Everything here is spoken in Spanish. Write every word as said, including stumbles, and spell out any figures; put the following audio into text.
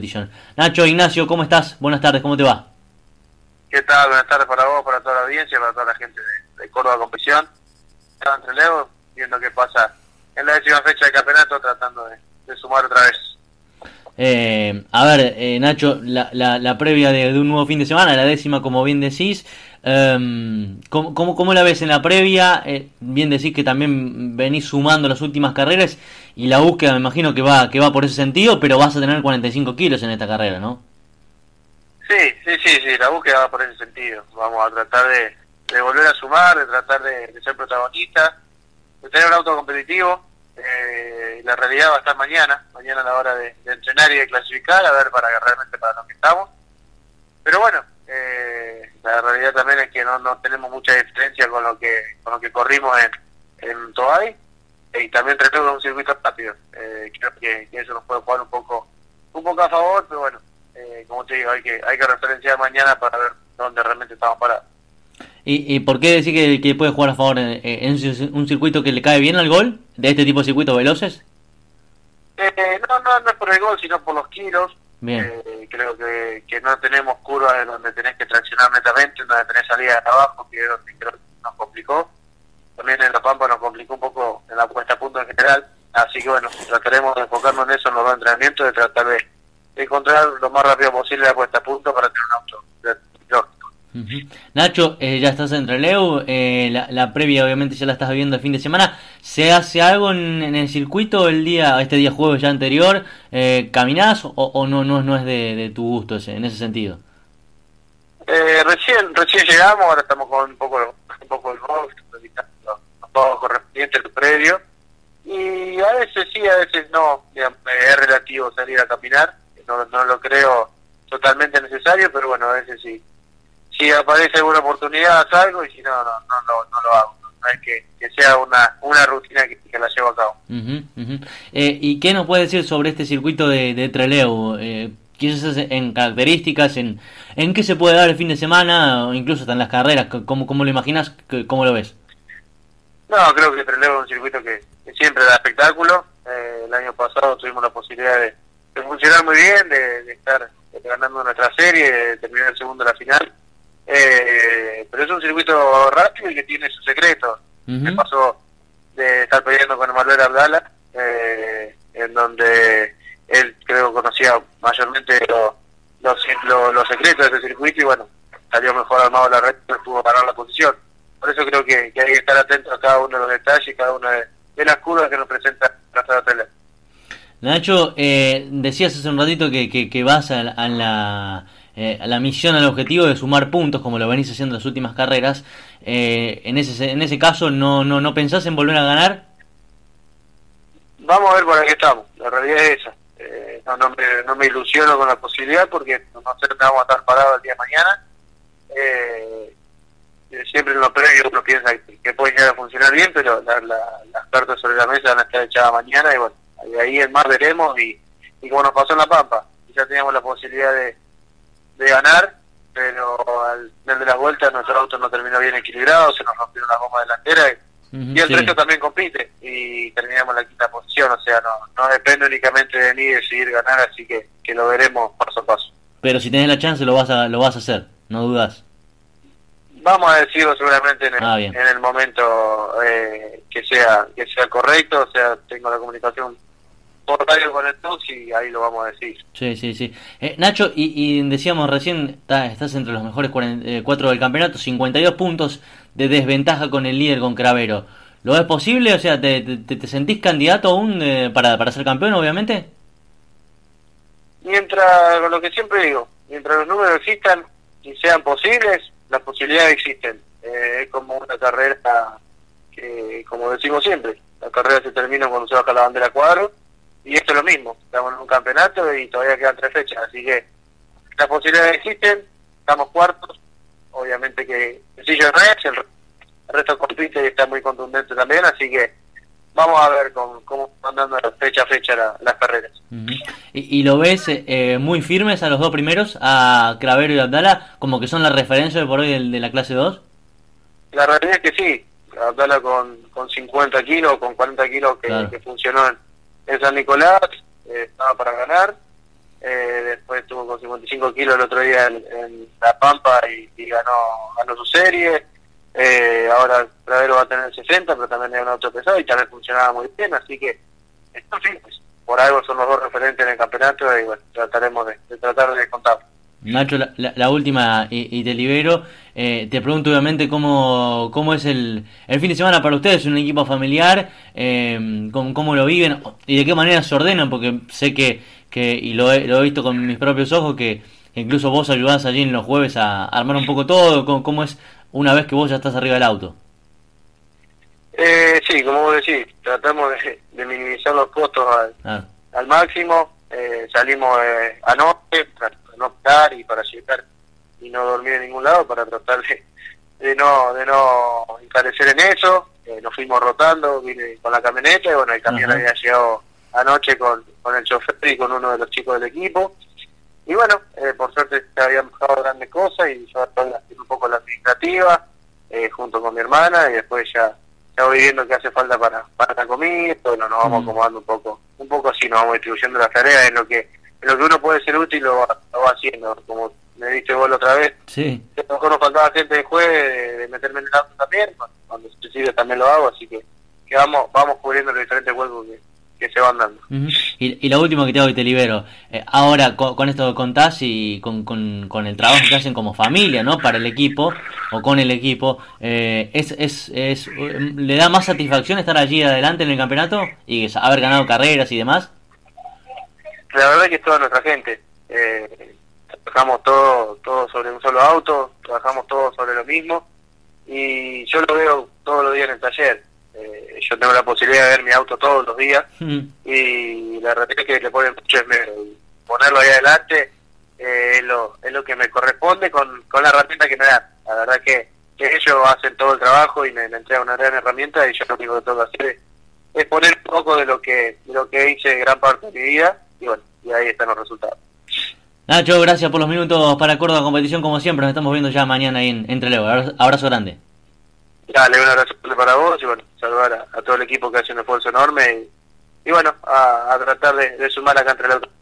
Nacho, Ignacio, ¿cómo estás? Buenas tardes, ¿cómo te va? ¿Qué tal? Buenas tardes para vos, para toda la audiencia, para toda la gente de, de Córdoba Competición. Estaba entre Leo, viendo qué pasa en la décima fecha del campeonato, tratando de, de sumar otra vez. Eh, a ver, eh, Nacho, la, la, la previa de, de un nuevo fin de semana, la décima, como bien decís. Eh, ¿cómo, cómo, ¿Cómo la ves en la previa? Eh, bien decís que también venís sumando las últimas carreras y la búsqueda me imagino que va que va por ese sentido, pero vas a tener cuarenta y cinco kilos en esta carrera, ¿no? Sí, sí, sí, sí, la búsqueda va por ese sentido. Vamos a tratar de, de volver a sumar, de tratar de, de ser protagonistas, de tener un auto competitivo. Eh, la realidad va a estar mañana, mañana a la hora de, de entrenar y de clasificar, a ver para realmente para lo que estamos. Pero bueno, eh, la realidad también es que no, no tenemos mucha diferencia con lo que con lo que corrimos en, en Toay, y también tratamos un circuito rápido. Eh, creo que, que eso nos puede jugar un poco un poco a favor, pero bueno, eh, como te digo, hay que hay que referenciar mañana para ver dónde realmente estamos parados. ¿Y, y por qué decir que, que puede jugar a favor en, en un circuito que le cae bien al gol, de este tipo de circuitos veloces? Eh, no, no, no es por el gol, sino por los kilos. Bien. Eh, creo que, que no tenemos curvas en donde tenés que traccionar netamente, donde tenés salida de abajo, que es donde creo que nos complicó. También en La Pampa nos complicó un poco en la puesta a punto en general. Así que bueno, trataremos de enfocarnos en eso en los dos entrenamientos, de tratar de, de encontrar lo más rápido posible la puesta a punto para tener un auto lógico. Uh-huh. Nacho, eh, ya estás en Trelew, eh, la, la previa obviamente ya la estás viviendo el fin de semana. ¿Se hace algo en, en el circuito el día, este día jueves ya anterior? Eh, ¿Caminás o, o no, no, no es de, de tu gusto ese, en ese sentido? Eh, recién recién llegamos, ahora estamos con un poco un poco el box, los, los pagos correspondientes del predio, y a veces sí, a veces no. Digamos, es relativo salir a caminar, no, no lo creo totalmente necesario, pero bueno, a veces sí. Si aparece alguna oportunidad salgo, y si no, no, no, no, no lo hago. No es que, que sea una, una rutina que, que la llevo a cabo. Uh-huh, uh-huh. Eh, ¿Y qué nos puedes decir sobre este circuito de, de Trelew? Eh, quizás en características, en, en qué se puede dar el fin de semana, o incluso hasta en las carreras, ¿cómo, cómo lo imaginas, cómo lo ves? No, creo que Trelew es un circuito que, que siempre da espectáculo. Eh, el año pasado tuvimos la posibilidad de, de funcionar muy bien, de, de estar de, ganando nuestra serie, de terminar el segundo de la final. Eh, pero es un circuito rápido y que tiene sus secretos. Uh-huh. Me pasó de estar peleando con Manuel Abdala, eh, en donde él creo conocía mayormente lo, los, lo, los secretos de ese circuito, y bueno, salió mejor armado la red y pudo ganar la posición. Por eso creo que, que hay que estar atentos a cada uno de los detalles, cada una de, de las curvas que nos presenta nuestra tele. Nacho, eh, decías hace un ratito que, que, que vas a, a la... Eh, a la misión, al objetivo de sumar puntos, como lo venís haciendo en las últimas carreras. Eh, en ese en ese caso, ¿no no no pensás en volver a ganar? Vamos a ver por qué estamos. La realidad es esa. Eh, no, no, me, no me ilusiono con la posibilidad, porque no sé dónde vamos a estar parados el día de mañana. Eh, siempre en lo previo uno piensa que, que puede llegar a funcionar bien, pero la, la, las cartas sobre la mesa van a estar echadas mañana, y bueno, de ahí en más veremos. Y, y como nos pasó en La Pampa, ya teníamos la posibilidad de de ganar, pero al final de las vueltas nuestro auto no terminó bien equilibrado, se nos rompieron las gomas delanteras, y, uh-huh, y el sí. resto también compite, y terminamos la quinta posición. O sea, no no depende únicamente de mí decidir ganar, así que, que lo veremos paso a paso. Pero si tenés la chance lo vas a lo vas a hacer, no dudas. Vamos a decirlo seguramente en el, ah, en el momento eh, que sea que sea correcto. O sea, tengo la comunicación por radio con el Tux, y ahí lo vamos a decir. Sí, sí, sí. Eh, Nacho, y, y decíamos recién, está, estás entre los mejores cuatro del campeonato, cincuenta y dos puntos de desventaja con el líder, con Cravero. ¿Lo es posible? O sea, ¿te, te, te sentís candidato aún eh, para, para ser campeón, obviamente? Mientras, con lo que siempre digo, mientras los números existan y sean posibles, las posibilidades existen. Eh, es como una carrera que, como decimos siempre, la carrera se termina cuando se baja la bandera a cuadro. Y esto es lo mismo, estamos en un campeonato y todavía quedan tres fechas, así que las posibilidades existen, estamos cuartos, obviamente que sencillo no es, el resto compite y está muy contundente también, así que vamos a ver con, cómo van dando fecha a fecha la, las carreras. Uh-huh. ¿Y, y lo ves eh, muy firmes a los dos primeros, a Cravero y Abdala, como que son la referencia por hoy de, de la clase dos? La realidad es que sí, Abdala con, con cincuenta kilos, con cuarenta kilos que, claro. que funcionó en en San Nicolás, eh, estaba para ganar, eh, después estuvo con cincuenta y cinco kilos el otro día en, en La Pampa y, y ganó ganó su serie. Eh, ahora Clavero va a tener sesenta, pero también es un auto pesado y también funcionaba muy bien, así que, en fin, pues, por algo son los dos referentes en el campeonato y bueno, trataremos de, de tratar de contarlo. Nacho, la, la, la última y, y te libero. Eh, te pregunto obviamente cómo, cómo es el, el fin de semana para ustedes, un equipo familiar, eh, cómo, cómo lo viven y de qué manera se ordenan, porque sé que, que y lo he, lo he visto con mis propios ojos, que incluso vos ayudás allí en los jueves a armar un poco todo, cómo, cómo es una vez que vos ya estás arriba del auto. Eh, sí, como vos decís, tratamos de, de minimizar los costos al, ah. al máximo. Eh, salimos eh, anoche para no parar y para llegar y no dormir en ningún lado, para tratar de, de no de no encarecer en eso. Eh, nos fuimos rotando, vine con la camioneta y bueno, el camión uh-huh. había llegado anoche con, con el chofer y con uno de los chicos del equipo. Y bueno, eh, por suerte se habían bajado grandes cosas y yo un poco la administrativa eh, junto con mi hermana y después ya ya voy viendo qué hace falta para para la comida. Bueno, nos vamos mm. acomodando un poco un poco así, nos vamos distribuyendo las tareas en lo que en lo que uno puede ser útil lo va, lo va haciendo, como me diste vos la otra vez. Sí. A lo mejor nos faltaba gente de jueves de, de meterme en el auto también, cuando se decide también lo hago, así que, que vamos vamos cubriendo los diferentes huecos que que se van dando. Uh-huh. y, y la última que te hago y te libero. Eh, ahora, con, con esto que contás y con, con, con el trabajo que hacen como familia, ¿no? Para el equipo, o con el equipo, eh, es, es, es ¿le da más satisfacción estar allí adelante en el campeonato y haber ganado carreras y demás? La verdad es que es toda nuestra gente. Eh, trabajamos todos todo sobre un solo auto, trabajamos todos sobre lo mismo, y yo lo veo todos los días en el taller. Eh, yo tengo la posibilidad de ver mi auto todos los días mm. y la verdad es que le ponen mucho esmero y ponerlo ahí adelante eh, es lo es lo que me corresponde con, con la herramienta que me dan. La verdad que, que ellos hacen todo el trabajo y me, me entregan una gran herramienta y yo lo único que tengo que hacer es, es poner un poco de lo que de lo que hice gran parte de mi vida y bueno, y ahí están los resultados. Nacho, gracias por los minutos para Córdoba Competición como siempre, nos estamos viendo ya mañana ahí en, en Trelew. Abrazo, abrazo grande. Dale, un abrazo para vos y bueno, saludar a, a todo el equipo que hace un esfuerzo enorme y, y bueno, a, a tratar de, de sumar acá entre los